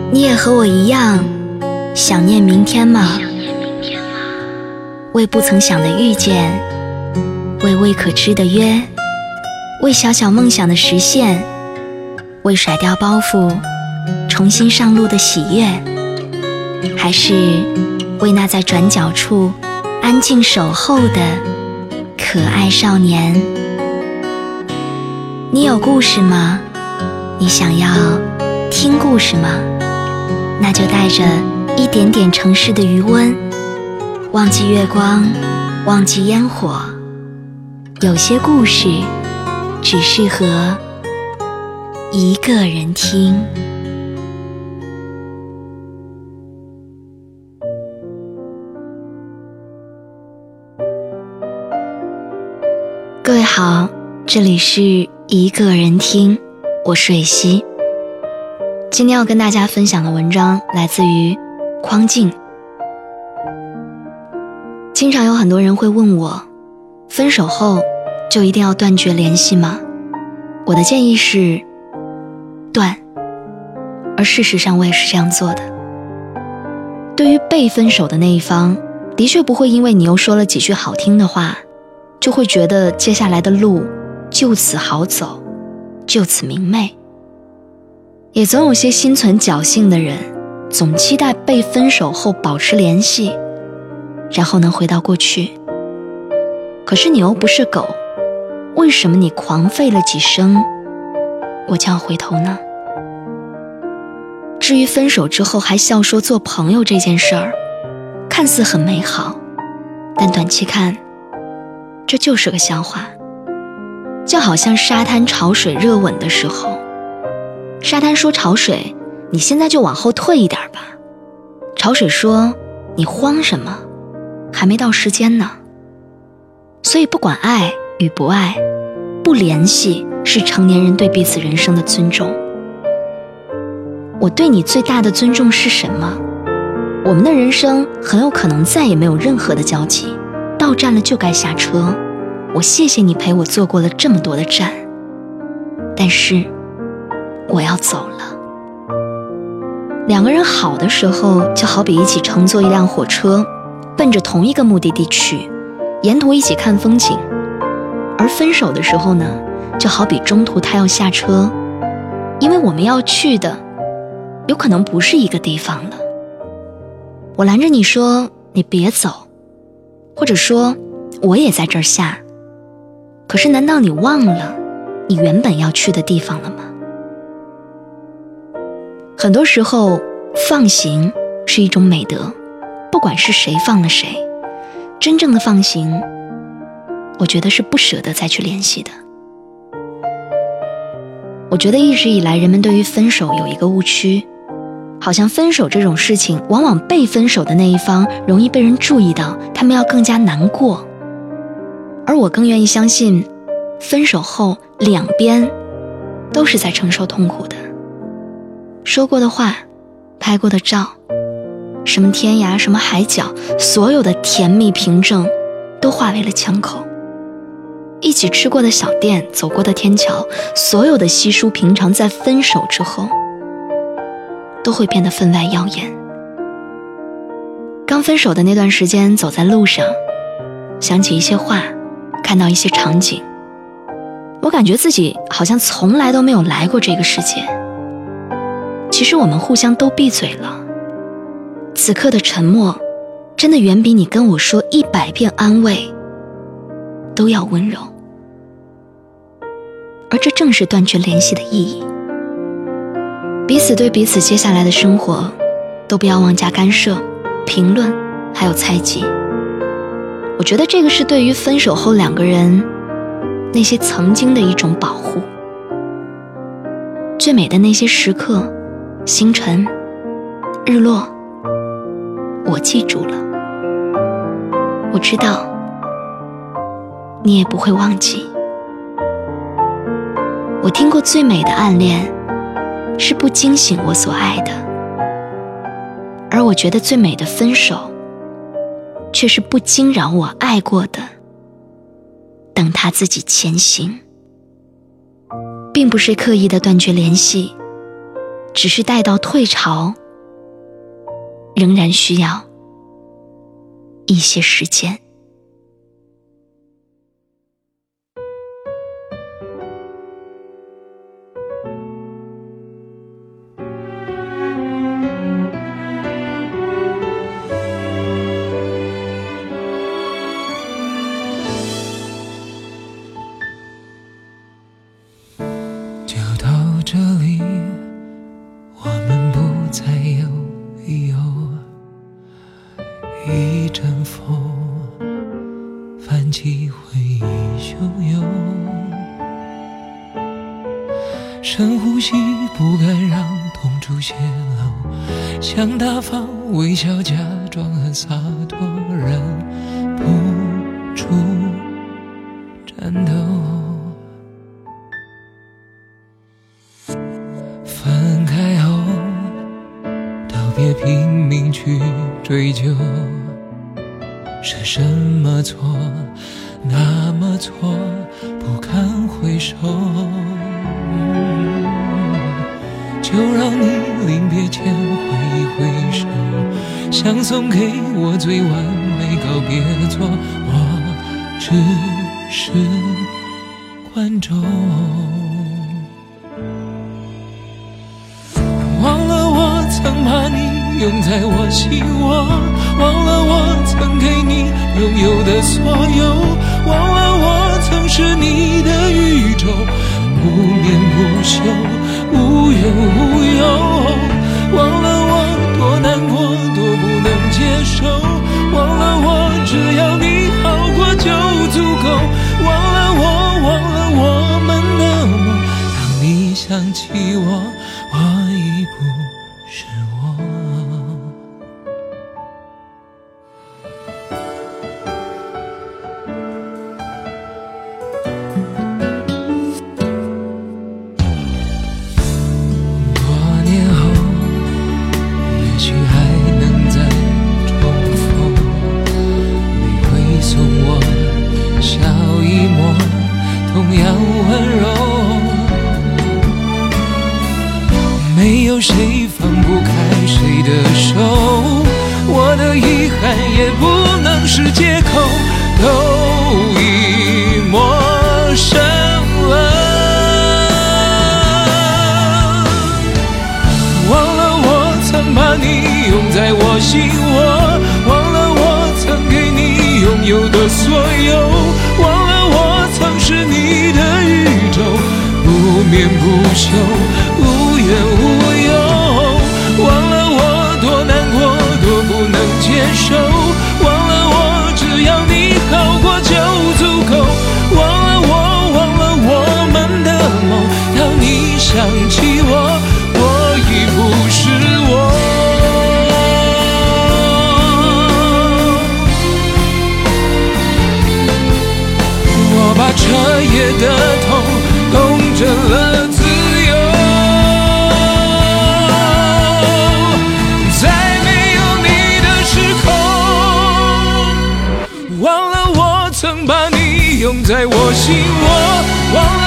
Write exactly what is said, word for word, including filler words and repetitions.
你也和我一样想念明天吗？为不曾想的遇见，为未可知的约，为小小梦想的实现，为甩掉包袱重新上路的喜悦，还是为那在转角处安静守候的可爱少年？你有故事吗？你想要听故事吗？那就带着一点点城市的余温，忘记月光，忘记烟火，有些故事只适合一个人听。各位好，这里是一个人听，我是蕊希。今天要跟大家分享的文章来自于匡静。经常有很多人会问我，分手后就一定要断绝联系吗？我的建议是断，而事实上我也是这样做的。对于被分手的那一方，的确不会因为你又说了几句好听的话，就会觉得接下来的路就此好走，就此明媚。也总有些心存侥幸的人，总期待被分手后保持联系，然后能回到过去。可是你又不是狗，为什么你狂吠了几声，我就要回头呢？至于分手之后还笑说做朋友这件事儿，看似很美好，但短期看，这就是个笑话。就好像沙滩潮水热吻的时候，沙滩说潮水，你现在就往后退一点吧。潮水说，你慌什么？还没到时间呢。所以不管爱与不爱，不联系是成年人对彼此人生的尊重。我对你最大的尊重是什么？我们的人生很有可能再也没有任何的交集，到站了就该下车。我谢谢你陪我坐过了这么多的站，但是我要走了。两个人好的时候，就好比一起乘坐一辆火车，奔着同一个目的地去，沿途一起看风景。而分手的时候呢，就好比中途他要下车，因为我们要去的有可能不是一个地方了。我拦着你说你别走，或者说我也在这儿下，可是难道你忘了你原本要去的地方了吗？很多时候放行是一种美德，不管是谁放了谁，真正的放行，我觉得是不舍得再去联系的。我觉得一直以来人们对于分手有一个误区，好像分手这种事情，往往被分手的那一方容易被人注意到，他们要更加难过。而我更愿意相信，分手后两边都是在承受痛苦的。说过的话，拍过的照，什么天涯什么海角，所有的甜蜜凭证都化为了枪口。一起吃过的小店，走过的天桥，所有的稀疏平常，在分手之后都会变得分外耀眼。刚分手的那段时间，走在路上，想起一些话，看到一些场景，我感觉自己好像从来都没有来过这个世界。其实我们互相都闭嘴了，此刻的沉默真的远比你跟我说一百遍安慰都要温柔。而这正是断绝联系的意义。彼此对彼此接下来的生活都不要妄加干涉、评论还有猜忌。我觉得这个是对于分手后两个人那些曾经的一种保护。最美的那些时刻，星辰、日落，我记住了。我知道你也不会忘记。我听过最美的暗恋是不惊醒我所爱的，而我觉得最美的分手却是不惊扰我爱过的，等他自己前行。并不是刻意的断绝联系， 只是待到退潮，仍然需要一些时间。 就到这里，我们不再有理由，一阵风泛起回忆汹涌，深呼吸，不敢让痛处泄露，想大方微笑，假装很洒脱，忍不住颤抖。分开后，道别拼命去追究，是什么错，那么错，不堪回首。就让你临别前挥一挥手，想送给我最完美告别作，我只是观众。忘了我曾把你拥在我心窝，忘了我曾给你拥有的所有，忘了我曾是你的宇宙，不眠不休，无怨无忧。忘了我多难过，多不能接受，忘了我只要你好过就足够，忘了我，忘了我们的梦，当你想起我，我已不是我。多年后，也许还能再重逢，你会送我笑一抹，同样温柔。没有谁放不开谁的手，我的遗憾也不能是借口，都已陌生了。忘了我曾把你拥在我心窝，忘了我曾给你拥有的所有，忘了我曾是你的宇宙，不眠不休，无怨无忧。忘了我多难过，多不能接受，忘了我只要你好过就足够，忘了我，忘了我们的梦，当你想起我，我已不是我。我把彻夜的痛冻成了自由，在没有你的时空，忘了我曾把你拥在我心窝，忘了